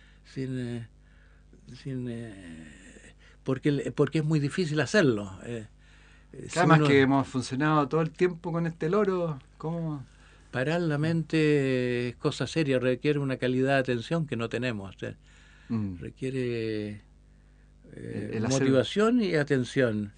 porque es muy difícil hacerlo. Además que hemos funcionado todo el tiempo con este loro, ¿cómo? Parar la mente es cosa seria, requiere una calidad de atención que no tenemos. Requiere motivación y atención.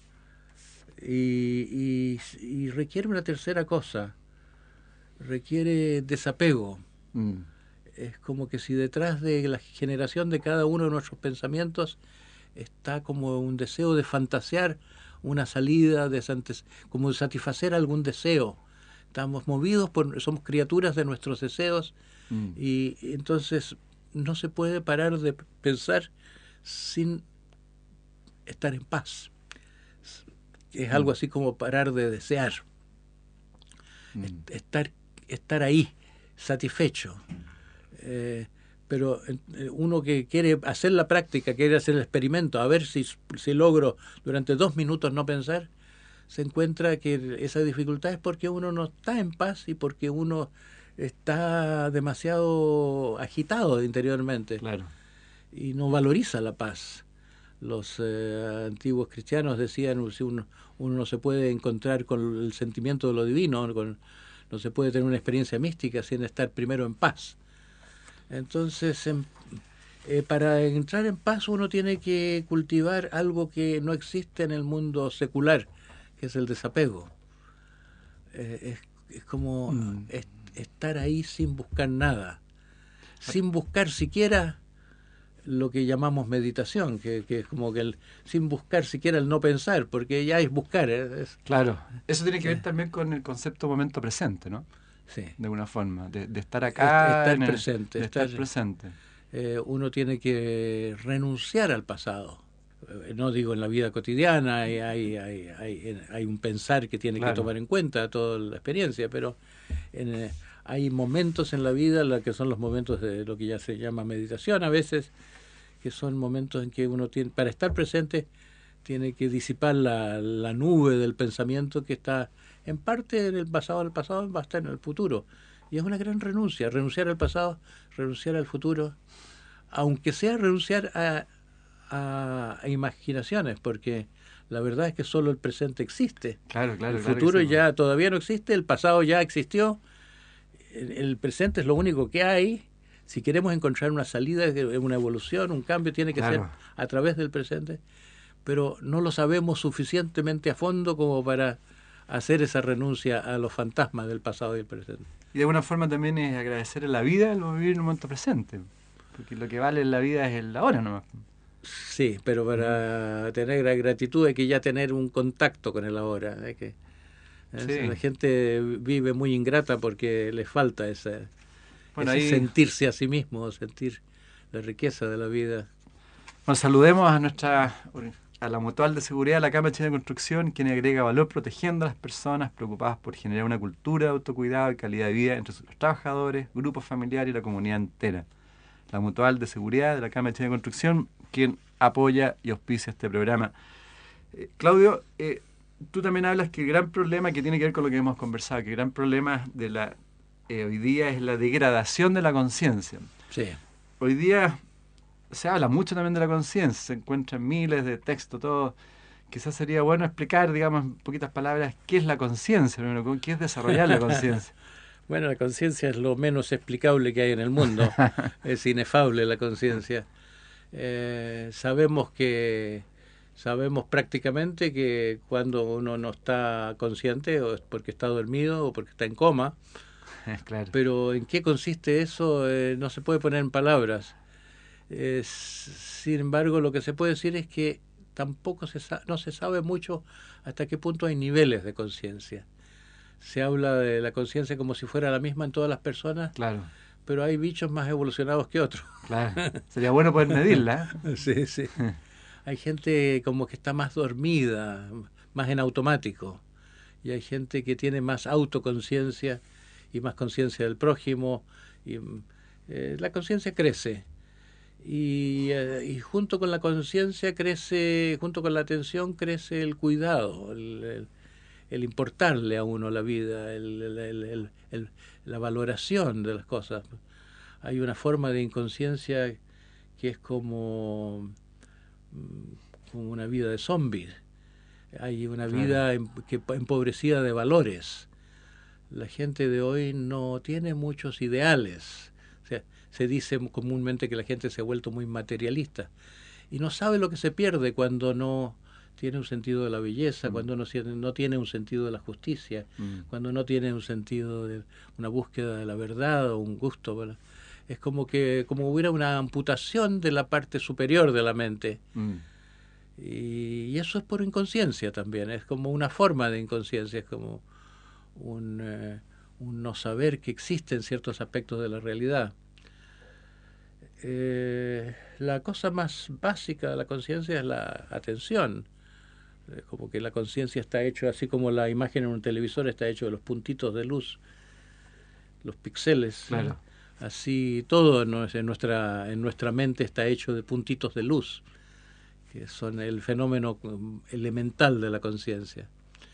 Y requiere una tercera cosa, requiere desapego. Es como que si detrás de la generación de cada uno de nuestros pensamientos está como un deseo de fantasear una salida, como de satisfacer algún deseo. Estamos movidos somos criaturas de nuestros deseos y entonces no se puede parar de pensar sin estar en paz. Es algo así como parar de desear, estar ahí, satisfecho. Pero uno que quiere hacer la práctica, quiere hacer el experimento, a ver si logro durante 2 minutos no pensar, se encuentra que esa dificultad es porque uno no está en paz y porque uno está demasiado agitado interiormente. Claro. Y no valoriza la paz. Los antiguos cristianos decían si uno no se puede encontrar con el sentimiento de lo divino, no se puede tener una experiencia mística sin estar primero en paz. Entonces, para entrar en paz uno tiene que cultivar algo que no existe en el mundo secular, que es el desapego. Es como estar ahí sin buscar nada, sin buscar siquiera lo que llamamos meditación, que es como que sin buscar siquiera el no pensar, porque ya es buscar. Claro, eso tiene que ver también con el concepto momento presente, ¿no? Sí. de alguna forma, de estar acá, estar presente. De estar presente. Uno tiene que renunciar al pasado. No digo en la vida cotidiana, hay un pensar que tiene que tomar en cuenta toda la experiencia, pero hay momentos en la vida, que son los momentos de lo que ya se llama meditación a veces, que son momentos en que uno tiene, para estar presente, tiene que disipar la nube del pensamiento que está en parte en el pasado va a estar en el futuro. Y es una gran renunciar al pasado, renunciar al futuro, aunque sea renunciar a imaginaciones, porque la verdad es que solo el presente existe. Claro, el futuro sí, ya todavía no existe, el pasado ya existió, el presente es lo único que hay. Si queremos encontrar una salida, una evolución, un cambio, tiene que ser a través del presente, pero no lo sabemos suficientemente a fondo como para hacer esa renuncia a los fantasmas del pasado y el presente. Y de alguna forma también es agradecer a la vida el vivir en un momento presente, porque lo que vale en la vida es el ahora nomás. Sí, pero para tener la gratitud hay que ya tener un contacto con el ahora. La gente vive muy ingrata porque les falta ese sentirse a sí mismo, sentir la riqueza de la vida. Bueno, saludemos a la Mutual de Seguridad de la Cámara Chilena de Construcción, quien agrega valor protegiendo a las personas preocupadas por generar una cultura de autocuidado y calidad de vida entre los trabajadores, grupos familiares y la comunidad entera. La Mutual de Seguridad de la Cámara Chilena de Construcción, quien apoya y auspicia este programa. Claudio, tú también hablas que el gran problema que tiene que ver con lo que hemos conversado, que el gran problema de hoy día es la degradación de la conciencia. Sí. Hoy día se habla mucho también de la conciencia, se encuentran miles de textos, todo. Quizás sería bueno explicar, digamos, en poquitas palabras, qué es la conciencia, qué es desarrollar la conciencia. Bueno, la conciencia es lo menos explicable que hay en el mundo. Es inefable la conciencia. Sabemos prácticamente que cuando uno no está consciente, o es porque está dormido o porque está en coma. Claro. Pero ¿en qué consiste eso? No se puede poner en palabras. Sin embargo, lo que se puede decir es que tampoco no se sabe mucho hasta qué punto hay niveles de conciencia. Se habla de la conciencia como si fuera la misma en todas las personas, claro, pero hay bichos más evolucionados que otros. Claro, sería bueno poder medirla. Sí, sí. Hay gente como que está más dormida, más en automático, y hay gente que tiene más autoconciencia y más conciencia del prójimo, y la conciencia crece. Y junto con la conciencia crece, junto con la atención crece el cuidado, el importarle a uno la vida, la valoración de las cosas. Hay una forma de inconsciencia que es como una vida de zombies. Hay una vida empobrecida de valores. La gente de hoy no tiene muchos ideales. O sea, se dice comúnmente que la gente se ha vuelto muy materialista y no sabe lo que se pierde cuando no tiene un sentido de la belleza, cuando no tiene un sentido de la justicia, cuando no tiene un sentido de una búsqueda de la verdad o un gusto. Bueno, es como hubiera una amputación de la parte superior de la mente. Y eso es por inconsciencia también, es como una forma de inconsciencia, es como un no saber que existen ciertos aspectos de la realidad. La cosa más básica de la conciencia es la atención. Como que la conciencia está hecho así como la imagen en un televisor está hecho de los puntitos de luz, los píxeles. Claro. Así todo en nuestra mente está hecho de puntitos de luz, que son el fenómeno elemental de la conciencia.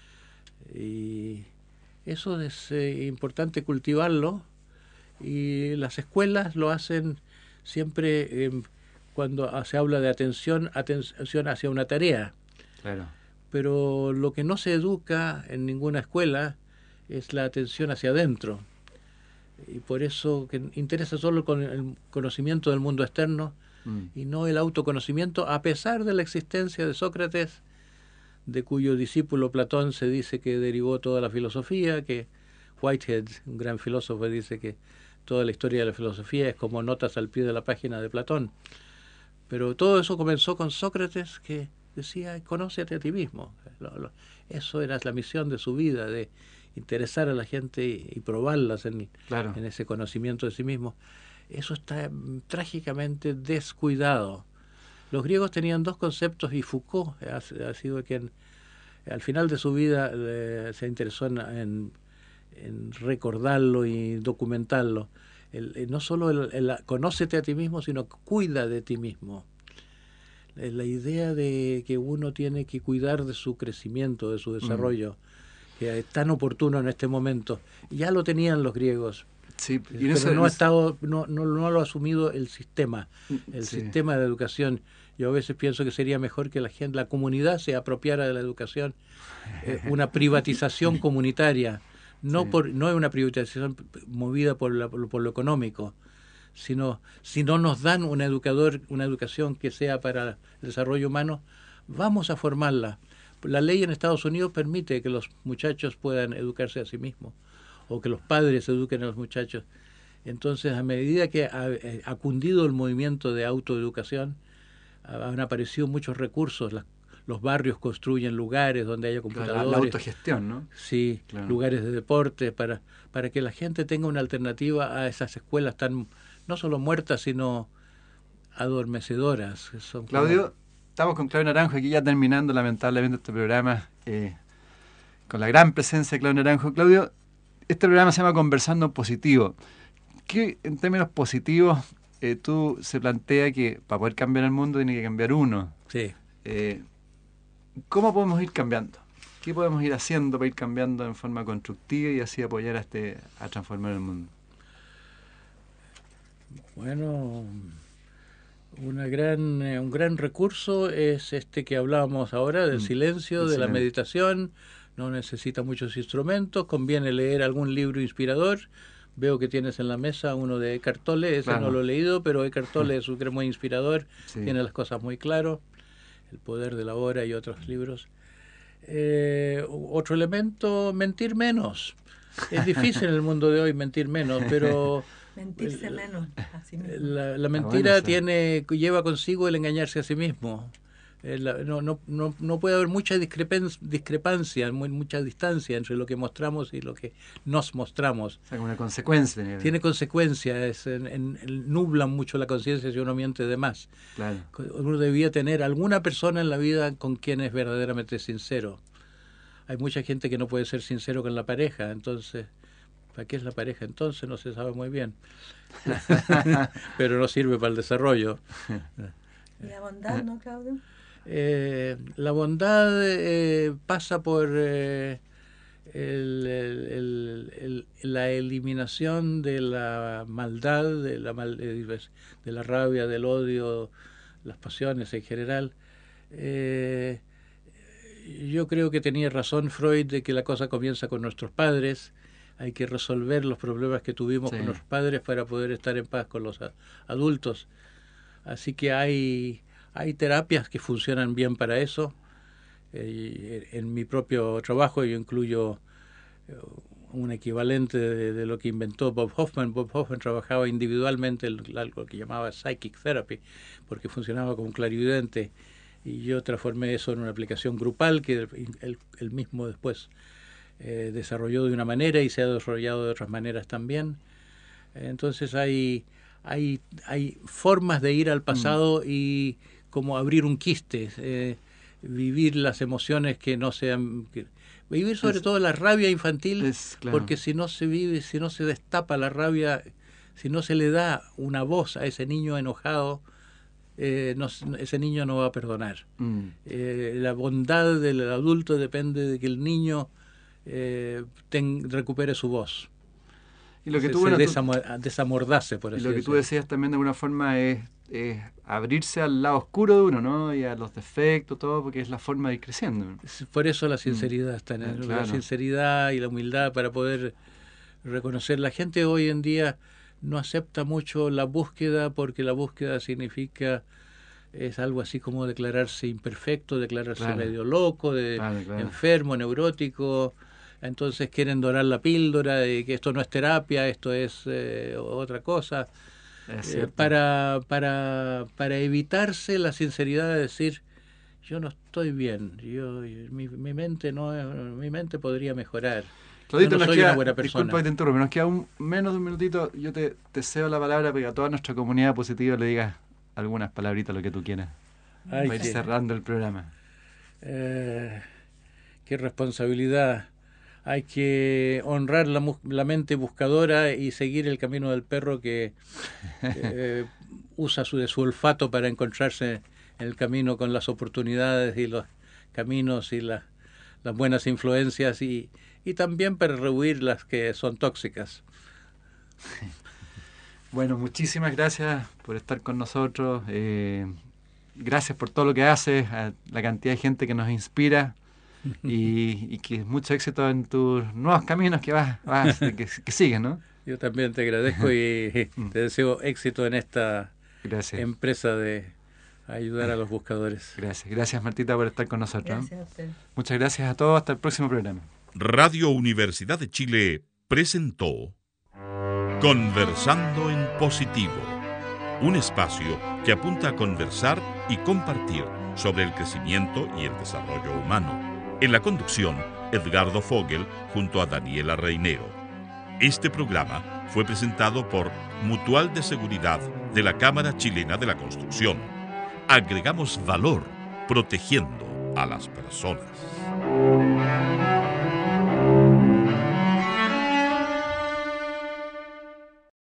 Y eso es importante cultivarlo, y las escuelas lo hacen siempre cuando se habla de atención hacia una tarea. Claro. Pero lo que no se educa en ninguna escuela es la atención hacia adentro. Y por eso que interesa solo con el conocimiento del mundo externo y no el autoconocimiento, a pesar de la existencia de Sócrates, de cuyo discípulo Platón se dice que derivó toda la filosofía, que Whitehead, un gran filósofo, dice que toda la historia de la filosofía es como notas al pie de la página de Platón. Pero todo eso comenzó con Sócrates, que decía, conócete a ti mismo. Eso era la misión de su vida, de interesar a la gente y probarlas en Claro. ese conocimiento de sí mismo, eso está trágicamente descuidado. Los griegos tenían dos conceptos y Foucault ha sido quien al final de su vida se interesó en recordarlo y documentarlo. No solo el conócete a ti mismo, sino cuida de ti mismo. La idea de que uno tiene que cuidar de su crecimiento, de su desarrollo, que es tan oportuno en este momento. Ya lo tenían los griegos, Sí, pero no lo ha asumido el sistema de educación. Yo a veces pienso que sería mejor que la comunidad se apropiara de la educación, una privatización comunitaria, no es una privatización movida por lo económico, sino si no nos dan una educación que sea para el desarrollo humano, vamos a formarla. La ley en Estados Unidos permite que los muchachos puedan educarse a sí mismos, o que los padres eduquen a los muchachos. Entonces, a medida que ha cundido el movimiento de autoeducación, han aparecido muchos recursos. Los barrios construyen lugares donde haya computadores. La autogestión, ¿no? Sí, claro. Lugares de deporte, para que la gente tenga una alternativa a esas escuelas tan, no solo muertas, sino adormecedoras. Claudio, estamos con Claudio Naranjo aquí ya terminando lamentablemente este programa, con la gran presencia de Claudio Naranjo. Claudio, este programa se llama Conversando en Positivo. ¿Qué, en términos positivos, tú se plantea que para poder cambiar el mundo tiene que cambiar uno? Sí. ¿Cómo podemos ir cambiando? ¿Qué podemos ir haciendo para ir cambiando en forma constructiva y así apoyar a transformar el mundo? Bueno, un gran recurso es este que hablábamos ahora, del silencio, de la meditación. No necesita muchos instrumentos, conviene leer algún libro inspirador. Veo que tienes en la mesa uno de Eckhart Tolle, ese claro. No lo he leído, pero Eckhart Tolle es un muy inspirador, tiene las cosas muy claras. El poder de la hora y otros libros. Otro elemento, mentir menos. Es difícil en el mundo de hoy mentir menos, pero mentirse menos a sí mismo. La mentira lleva consigo el engañarse a sí mismo. No puede haber mucha discrepancia, mucha distancia entre lo que mostramos y lo que nos mostramos. O sea, una consecuencia. Tiene consecuencias, nublan mucho la conciencia si uno miente de más. Claro. Uno debía tener alguna persona en la vida con quien es verdaderamente sincero. Hay mucha gente que no puede ser sincero con la pareja, entonces, ¿para qué es la pareja? Entonces no se sabe muy bien. Pero no sirve para el desarrollo. ¿Y la bondad, no, Claudio? La bondad pasa por la eliminación de la maldad, de la rabia, del odio, las pasiones en general. Yo creo que tenía razón Freud de que la cosa comienza con nuestros padres. Hay que resolver los problemas que tuvimos con los padres para poder estar en paz con los adultos. Así que hay terapias que funcionan bien para eso. En mi propio trabajo yo incluyo un equivalente de lo que inventó Bob Hoffman. Bob Hoffman trabajaba individualmente algo que llamaba psychic therapy, porque funcionaba como un clarividente, y yo transformé eso en una aplicación grupal que él mismo después desarrolló de una manera y se ha desarrollado de otras maneras también. Entonces hay formas de ir al pasado y como abrir un quiste, vivir las emociones que no sean... vivir sobre todo la rabia infantil, porque si no se vive, si no se destapa la rabia, si no se le da una voz a ese niño enojado, ese niño no va a perdonar. La bondad del adulto depende de que el niño recupere su voz. Y lo que desamordarse, por así decirlo. Y lo que tú decías también de alguna forma es abrirse al lado oscuro de uno, ¿no? Y a los defectos, todo, porque es la forma de ir creciendo. Por eso la sinceridad está en él, la sinceridad y la humildad para poder reconocer. La gente hoy en día no acepta mucho la búsqueda, porque la búsqueda significa, es algo así como declararse imperfecto, declararse medio loco, enfermo, neurótico. Entonces quieren dorar la píldora de que esto no es terapia, esto es otra cosa. Para evitarse la sinceridad de decir, yo no estoy bien, mi mente podría mejorar. Claudito, yo no nos soy queda, una buena persona. disculpa que te interrumpa, nos queda menos de un minutito. Yo te cedo la palabra para que a toda nuestra comunidad positiva le digas algunas palabritas, lo que tú quieras, Ay, para ir cerrando el programa. Qué responsabilidad. Hay que honrar la mente buscadora y seguir el camino del perro que usa de su olfato para encontrarse en el camino con las oportunidades y los caminos y las buenas influencias y también para rehuir las que son tóxicas. Bueno, muchísimas gracias por estar con nosotros. Gracias por todo lo que haces, a la cantidad de gente que nos inspira y que mucho éxito en tus nuevos caminos que siguen, ¿no? Yo también te agradezco y te deseo éxito en esta empresa de ayudar a los buscadores. Gracias Martita por estar con nosotros. Gracias a usted. Muchas gracias a todos, hasta el próximo programa. Radio Universidad de Chile presentó Conversando en Positivo, un espacio que apunta a conversar y compartir sobre el crecimiento y el desarrollo humano. En la conducción, Edgardo Fogel junto a Daniela Reinero. Este programa fue presentado por Mutual de Seguridad de la Cámara Chilena de la Construcción. Agregamos valor protegiendo a las personas.